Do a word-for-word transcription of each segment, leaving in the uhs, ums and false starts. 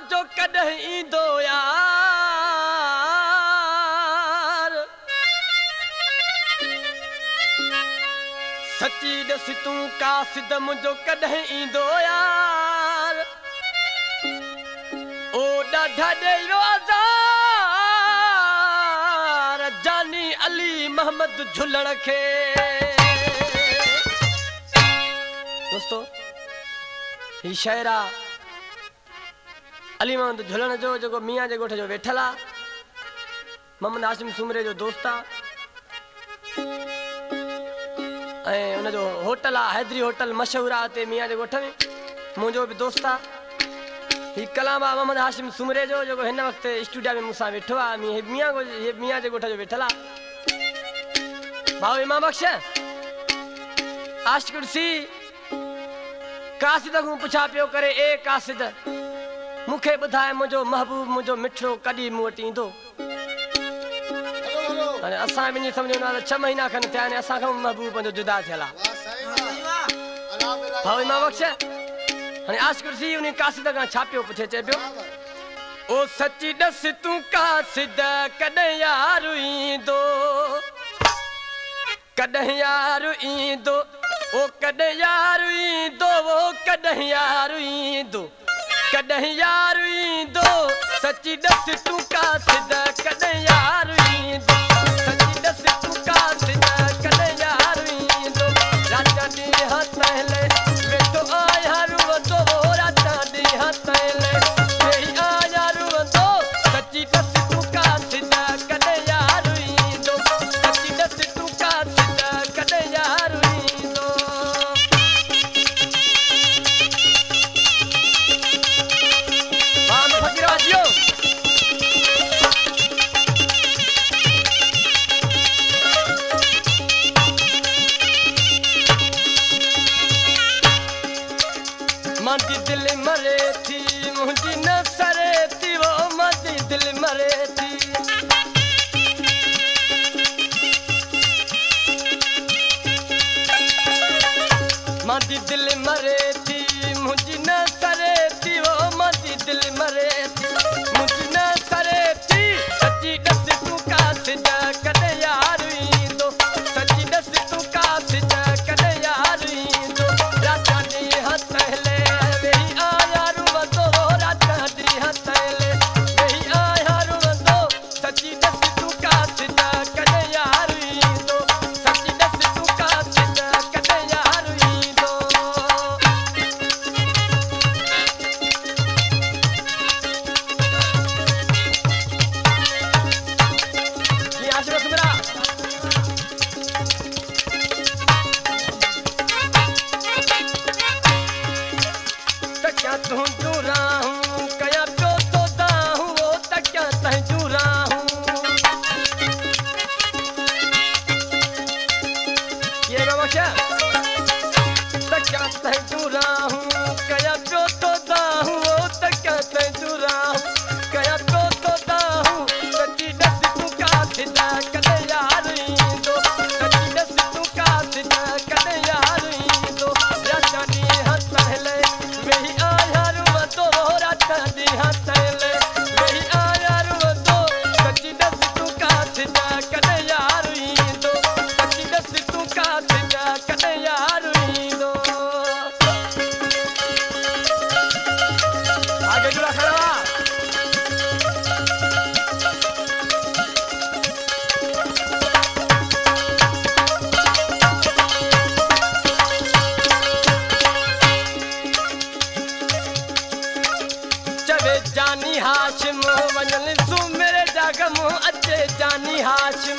जो कॾहिं ईंदो यार सची ॾस तूं कासिद मुंहिंजो कॾहिं ईंदो यार ओ ॾाढा ॾेरो अज़ार जानी अली मोहम्मद झुलण खे दोस्तो ही शाइर आहे अली मोहम्मद झुलण जो जेको मियां जे ॻोठ जो वेठल आहे मोहम्मद हाशिम सुमरे जो दोस्त आहे ऐं उनजो होटल आहे हैदरी होटल मशहूर आहे हुते मियां जे ॻोठ में मुंहिंजो बि दोस्त आहे ही कलाम आहे मोहम्मद हाशिम सुमरे जो जेको हिन वक़्तु स्टूडियो में मूंसां वेठो आहे मियां मियां जे ॻोठ जो वेठल आहे भाउ इमाम बख्श आशिक़ कुर्सी कासिद खां पुछा पियो करे ए कासिद मूंखे ॿुधाए मुंहिंजो महबूब मुंहिंजो मिठड़ो कॾहिं मूं वटि ईंदो हाणे असां ॿिन्ही सम्झूं था छह महीना खनि थिया आहिनि असां खां महबूब मुंहिंजो जुदा थियल आहे भाउ इमाम बख्श हाणे आशिक़ कुर्सी उन कासिद खां छा पियो पुछे चए पियो ओ सची ॾस तूं कासिद कॾहिं यार ईंदो कॾहिं यार ईंदो ओ कॾहिं यार ईंदो ओ कॾहिं यार ईंदो कॾहिं यार ईंदो सची ॾस तूं कासिद कॾहिं यार ईंदो सची ॾस तूं कासिद कॾहिं यार ईंदो राजा ॾींहं तहले वेठो आया रुवंदो राजा ॾींहं तहले वेही आया रुवंदो सची ॾस तूं कासिद कॾहिं यार ईंदो सची ॾस तूं कासिद कॾहिं यार ईंदो मांदी दिल मरे थी मुंहिंजी न सरे थी वो मांदी दिल मरे थी मांदी दिल मरे थी मुंहिंजी न सरे थी वो मांदी दिल मरे थी मुंहिंजी न सरे थी सची ॾस तूं कासिद कॾहिं यार ईंदो सची ॾस तूं कासिद कॾहिं यार ईंदो राजा ॾींहं तहले जानी हाशिम वञल सुमेरे जागम अचे जानी हाशिम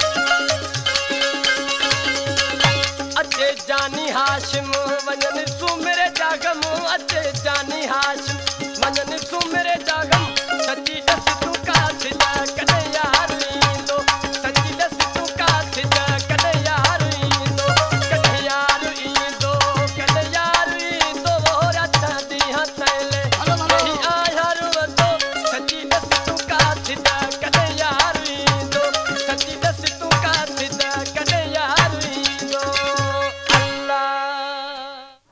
अचे जानी हाशिम वञल